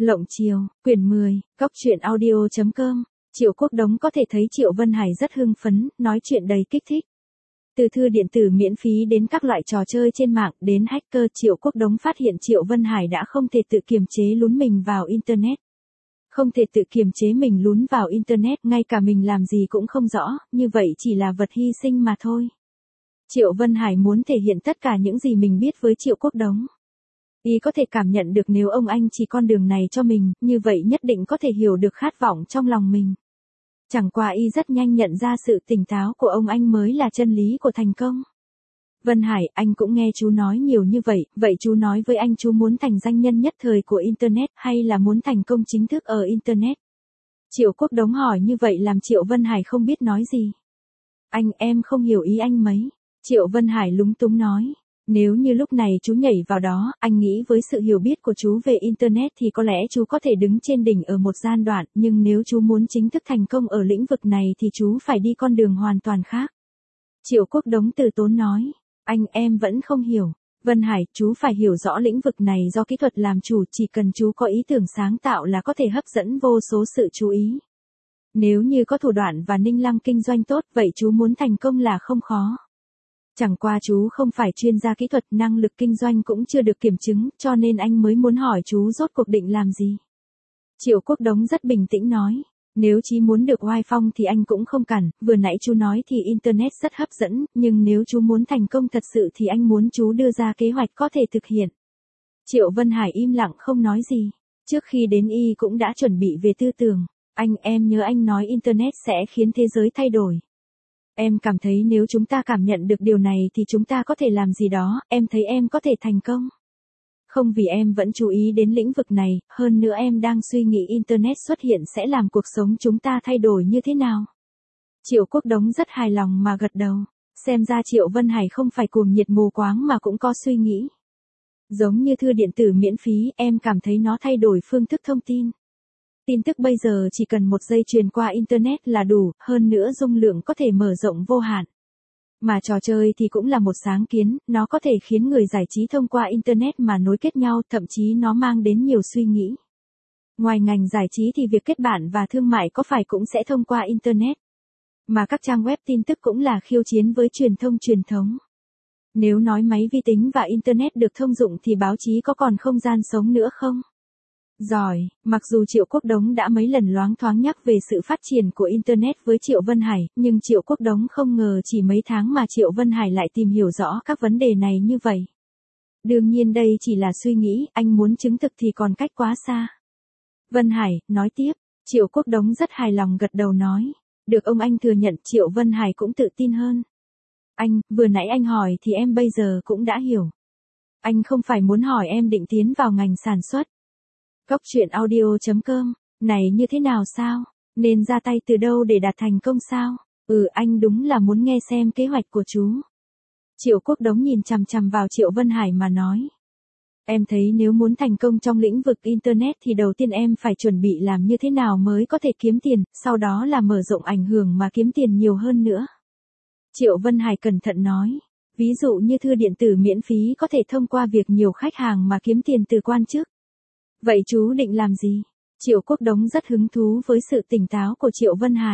Lộng Chiều, quyển 10, Cóc truyện audio.com. Triệu Quốc Đống có thể thấy Triệu Vân Hải rất hưng phấn, nói chuyện đầy kích thích. Từ thư điện tử miễn phí đến các loại trò chơi trên mạng đến hacker, Triệu Quốc Đống phát hiện Triệu Vân Hải đã không thể tự kiềm chế lún mình vào Internet. Không thể tự kiềm chế mình lún vào Internet, ngay cả mình làm gì cũng không rõ, như vậy chỉ là vật hy sinh mà thôi. Triệu Vân Hải muốn thể hiện tất cả những gì mình biết với Triệu Quốc Đống. Y có thể cảm nhận được nếu ông anh chỉ con đường này cho mình, như vậy nhất định có thể hiểu được khát vọng trong lòng mình. Chẳng qua Y rất nhanh nhận ra sự tỉnh táo của ông anh mới là chân lý của thành công. Vân Hải, anh cũng nghe chú nói nhiều như vậy chú nói với anh chú muốn thành danh nhân nhất thời của Internet hay là muốn thành công chính thức ở Internet? Triệu Quốc Đống hỏi như vậy làm Triệu Vân Hải không biết nói gì. Em không hiểu ý anh mấy. Triệu Vân Hải lúng túng nói. Nếu như lúc này chú nhảy vào đó, anh nghĩ với sự hiểu biết của chú về Internet thì có lẽ chú có thể đứng trên đỉnh ở một giai đoạn, nhưng nếu chú muốn chính thức thành công ở lĩnh vực này thì chú phải đi con đường hoàn toàn khác. Triệu Quốc Đống từ tốn nói. Em vẫn không hiểu. Vân Hải, chú phải hiểu rõ lĩnh vực này do kỹ thuật làm chủ, chỉ cần chú có ý tưởng sáng tạo là có thể hấp dẫn vô số sự chú ý. Nếu như có thủ đoạn và ninh lăng kinh doanh tốt, vậy chú muốn thành công là không khó. Chẳng qua chú không phải chuyên gia kỹ thuật, năng lực kinh doanh cũng chưa được kiểm chứng, cho nên anh mới muốn hỏi chú rốt cuộc định làm gì. Triệu Quốc Đống rất bình tĩnh nói, nếu chí muốn được oai phong thì anh cũng không cản, vừa nãy chú nói thì Internet rất hấp dẫn, nhưng nếu chú muốn thành công thật sự thì anh muốn chú đưa ra kế hoạch có thể thực hiện. Triệu Vân Hải im lặng không nói gì, trước khi đến Y cũng đã chuẩn bị về tư tưởng, em nhớ anh nói Internet sẽ khiến thế giới thay đổi. Em cảm thấy nếu chúng ta cảm nhận được điều này thì chúng ta có thể làm gì đó, em thấy em có thể thành công. Không vì em vẫn chú ý đến lĩnh vực này, hơn nữa em đang suy nghĩ Internet xuất hiện sẽ làm cuộc sống chúng ta thay đổi như thế nào. Triệu Quốc Đống rất hài lòng mà gật đầu, xem ra Triệu Vân Hải không phải cuồng nhiệt mù quáng mà cũng có suy nghĩ. Giống như thư điện tử miễn phí, em cảm thấy nó thay đổi phương thức thông tin. Tin tức bây giờ chỉ cần một giây truyền qua Internet là đủ, hơn nữa dung lượng có thể mở rộng vô hạn. Mà trò chơi thì cũng là một sáng kiến, nó có thể khiến người giải trí thông qua Internet mà nối kết nhau, thậm chí nó mang đến nhiều suy nghĩ. Ngoài ngành giải trí thì việc kết bạn và thương mại có phải cũng sẽ thông qua Internet. Mà các trang web tin tức cũng là khiêu chiến với truyền thông truyền thống. Nếu nói máy vi tính và Internet được thông dụng thì báo chí có còn không gian sống nữa không? Giỏi, mặc dù Triệu Quốc Đống đã mấy lần loáng thoáng nhắc về sự phát triển của Internet với Triệu Vân Hải, nhưng Triệu Quốc Đống không ngờ chỉ mấy tháng mà Triệu Vân Hải lại tìm hiểu rõ các vấn đề này như vậy. Đương nhiên đây chỉ là suy nghĩ, anh muốn chứng thực thì còn cách quá xa. Vân Hải, nói tiếp, Triệu Quốc Đống rất hài lòng gật đầu nói. Được ông anh thừa nhận, Triệu Vân Hải cũng tự tin hơn. Vừa nãy anh hỏi thì em bây giờ cũng đã hiểu. Anh không phải muốn hỏi em định tiến vào ngành sản xuất. Cóc truyện audio.com, này như thế nào sao? Nên ra tay từ đâu để đạt thành công sao? Anh đúng là muốn nghe xem kế hoạch của chú. Triệu Quốc Đống nhìn chằm chằm vào Triệu Vân Hải mà nói. Em thấy nếu muốn thành công trong lĩnh vực Internet thì đầu tiên em phải chuẩn bị làm như thế nào mới có thể kiếm tiền, sau đó là mở rộng ảnh hưởng mà kiếm tiền nhiều hơn nữa. Triệu Vân Hải cẩn thận nói. Ví dụ như thư điện tử miễn phí có thể thông qua việc nhiều khách hàng mà kiếm tiền từ quan chức. Vậy chú định làm gì? Triệu Quốc Đống rất hứng thú với sự tỉnh táo của Triệu Vân Hải.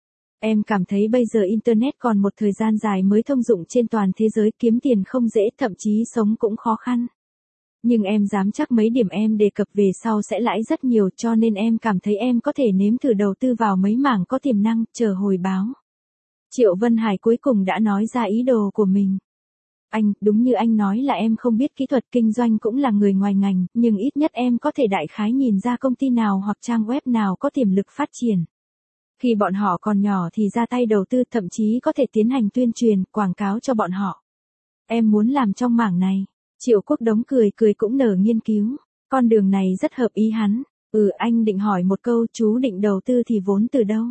Em cảm thấy bây giờ Internet còn một thời gian dài mới thông dụng trên toàn thế giới, kiếm tiền không dễ, thậm chí sống cũng khó khăn. Nhưng em dám chắc mấy điểm em đề cập về sau sẽ lãi rất nhiều, cho nên em cảm thấy em có thể nếm thử đầu tư vào mấy mảng có tiềm năng, chờ hồi báo. Triệu Vân Hải cuối cùng đã nói ra ý đồ của mình. Đúng như anh nói là em không biết kỹ thuật kinh doanh, cũng là người ngoài ngành, nhưng ít nhất em có thể đại khái nhìn ra công ty nào hoặc trang web nào có tiềm lực phát triển. Khi bọn họ còn nhỏ thì ra tay đầu tư, thậm chí có thể tiến hành tuyên truyền, quảng cáo cho bọn họ. Em muốn làm trong mảng này. Triệu Quốc Đống cười cũng nở nghiên cứu. Con đường này rất hợp ý hắn. Anh định hỏi một câu, chú định đầu tư thì vốn từ đâu?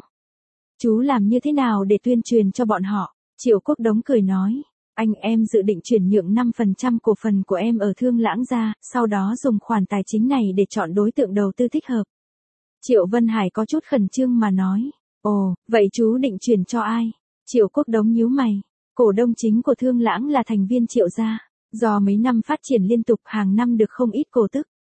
Chú làm như thế nào để tuyên truyền cho bọn họ? Triệu Quốc Đống cười nói. Em dự định chuyển nhượng 5% cổ phần của em ở Thương Lãng ra, sau đó dùng khoản tài chính này để chọn đối tượng đầu tư thích hợp. Triệu Vân Hải có chút khẩn trương mà nói. Ồ, vậy chú định chuyển cho ai? Triệu Quốc Đống nhíu mày. Cổ đông chính của Thương Lãng là thành viên Triệu gia. Do mấy năm phát triển liên tục hàng năm được không ít cổ tức.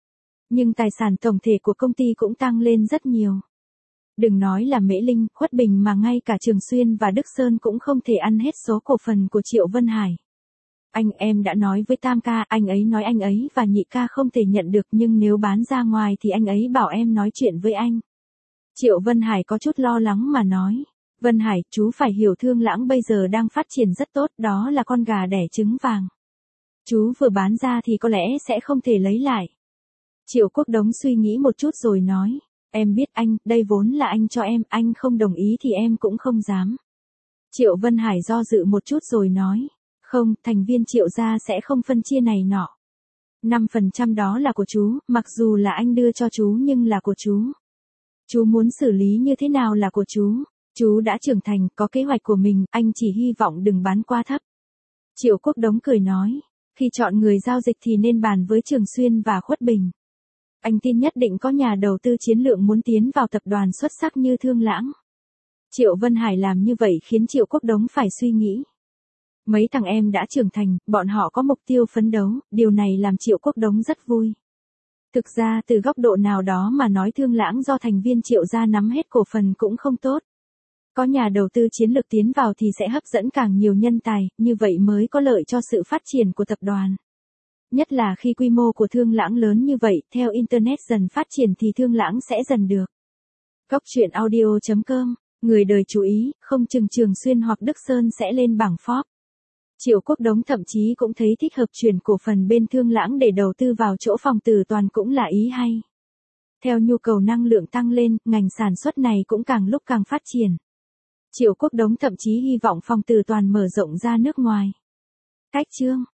Nhưng tài sản tổng thể của công ty cũng tăng lên rất nhiều. Đừng nói là Mễ Linh, Khuất Bình mà ngay cả Trường Xuyên và Đức Sơn cũng không thể ăn hết số cổ phần của Triệu Vân Hải. Em đã nói với Tam ca, anh ấy nói anh ấy và Nhị ca không thể nhận được, nhưng nếu bán ra ngoài thì anh ấy bảo em nói chuyện với anh. Triệu Vân Hải có chút lo lắng mà nói. Vân Hải, chú phải hiểu Thương Lãng bây giờ đang phát triển rất tốt, đó là con gà đẻ trứng vàng. Chú vừa bán ra thì có lẽ sẽ không thể lấy lại. Triệu Quốc Đống suy nghĩ một chút rồi nói. Em biết anh, đây vốn là anh cho em, anh không đồng ý thì em cũng không dám. Triệu Vân Hải do dự một chút rồi nói. Không, thành viên Triệu gia sẽ không phân chia này nọ. 5% đó là của chú, mặc dù là anh đưa cho chú nhưng là của chú. Chú muốn xử lý như thế nào là của chú. Chú đã trưởng thành, có kế hoạch của mình, anh chỉ hy vọng đừng bán quá thấp. Triệu Quốc Đống cười nói. Khi chọn người giao dịch thì nên bàn với Trường Xuyên và Khuất Bình. Anh tin nhất định có nhà đầu tư chiến lược muốn tiến vào tập đoàn xuất sắc như Thương Lãng. Triệu Vân Hải làm như vậy khiến Triệu Quốc Đống phải suy nghĩ. Mấy thằng em đã trưởng thành, bọn họ có mục tiêu phấn đấu, điều này làm Triệu Quốc Đống rất vui. Thực ra từ góc độ nào đó mà nói Thương Lãng do thành viên Triệu gia nắm hết cổ phần cũng không tốt. Có nhà đầu tư chiến lược tiến vào thì sẽ hấp dẫn càng nhiều nhân tài, như vậy mới có lợi cho sự phát triển của tập đoàn. Nhất là khi quy mô của Thương Lãng lớn như vậy, theo Internet dần phát triển thì Thương Lãng sẽ dần được. Góc truyện audio.com, người đời chú ý, không chừng Trường Xuyên hoặc Đức Sơn sẽ lên bảng Forbes. Triệu Quốc Đống thậm chí cũng thấy thích hợp chuyển cổ phần bên Thương Lãng để đầu tư vào chỗ Phòng Tử Toàn cũng là ý hay. Theo nhu cầu năng lượng tăng lên, ngành sản xuất này cũng càng lúc càng phát triển. Triệu Quốc Đống thậm chí hy vọng Phòng Tử Toàn mở rộng ra nước ngoài. Cách chương